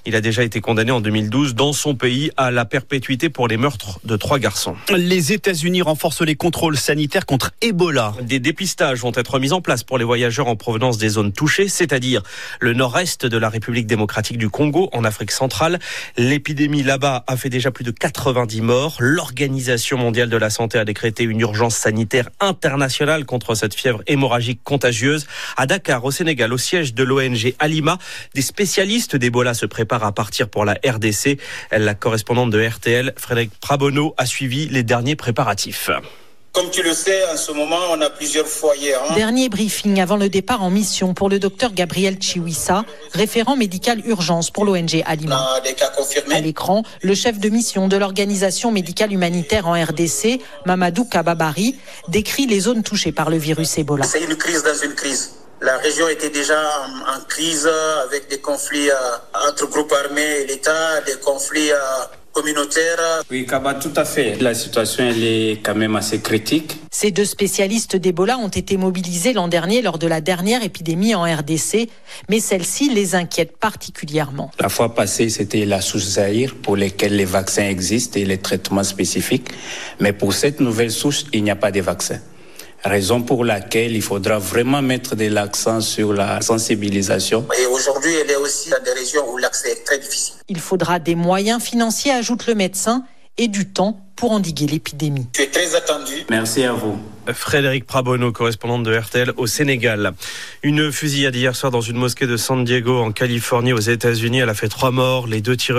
Il a déjà été condamné en 2012 dans son pays à la perpétuité pour les meurtres de 3 garçons. Les États-Unis renforcent les contrôles sanitaires contre Ebola. Des dépistages vont être mis en place pour les voyageurs en provenance des zones touchées, c'est-à-dire le nord-est de la République démocratique du Congo, en Afrique centrale. L'épidémie là-bas a fait déjà plus de 90 morts. L'Organisation mondiale de la santé a décrété une urgence sanitaire internationale contre cette fièvre hémorragique contagieuse. À Dakar, au Sénégal, au siège de l'ONG Alima, des spécialistes d'Ebola se préparent à partir pour la RDC. La correspondante de RTL, Frédéric Prabonneau, a suivi les derniers préparatifs. Comme tu le sais, en ce moment, on a plusieurs foyers. Dernier briefing avant le départ en mission pour le docteur Gabriel Chiwissa, référent médical urgence pour l'ONG Alima. Des cas confirmés. À l'écran, le chef de mission de l'Organisation médicale humanitaire en RDC, Mamadou Kababari, décrit les zones touchées par le virus Ebola. C'est une crise dans une crise. La région était déjà en crise avec des conflits entre groupes armés et l'État, des conflits communautaires. Oui, Kaba, tout à fait. La situation, elle est quand même assez critique. Ces 2 spécialistes d'Ebola ont été mobilisés l'an dernier lors de la dernière épidémie en RDC, mais celle-ci les inquiète particulièrement. La fois passée, c'était la souche Zaïre pour laquelle les vaccins existent et les traitements spécifiques. Mais pour cette nouvelle souche, il n'y a pas de vaccin. Raison pour laquelle il faudra vraiment mettre de l'accent sur la sensibilisation. Et aujourd'hui, elle est aussi dans des régions où l'accès est très difficile. Il faudra des moyens financiers, ajoute le médecin, et du temps pour endiguer l'épidémie. Tu es très attendu. Merci à vous. Frédéric Prabonneau, correspondante de RTL au Sénégal. Une fusillade hier soir dans une mosquée de San Diego en Californie aux États-Unis. Elle a fait 3 morts. Les 2 tireurs